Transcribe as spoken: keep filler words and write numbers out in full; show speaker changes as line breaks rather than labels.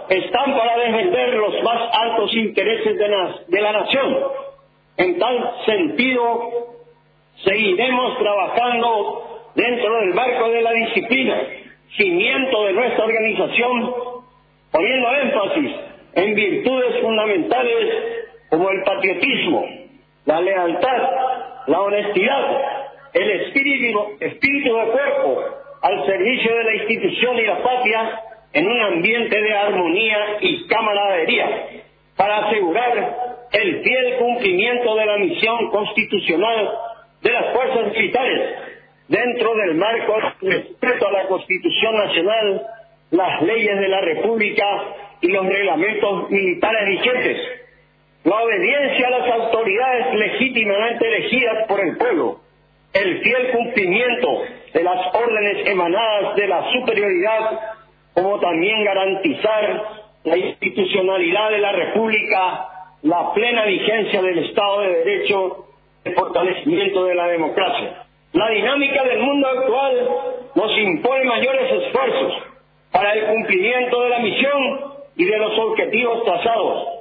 están para defender los más altos intereses de la, de la nación. En tal sentido, seguiremos trabajando dentro del marco de la disciplina, cimiento de nuestra organización, poniendo énfasis en virtudes fundamentales como el patriotismo, la lealtad, la honestidad, el espíritu, espíritu de cuerpo al servicio de la institución y la patria en un ambiente de armonía y camaradería, para asegurar el fiel cumplimiento de la misión constitucional de las fuerzas militares dentro del marco de respeto a la Constitución Nacional, las leyes de la República y los reglamentos militares vigentes, la obediencia a las autoridades legítimamente elegidas por el pueblo, el fiel cumplimiento de las órdenes emanadas de la superioridad, como también garantizar la institucionalidad de la República, la plena vigencia del Estado de Derecho, el fortalecimiento de la democracia. La dinámica del mundo actual nos impone mayores esfuerzos para el cumplimiento de la misión y de los objetivos trazados.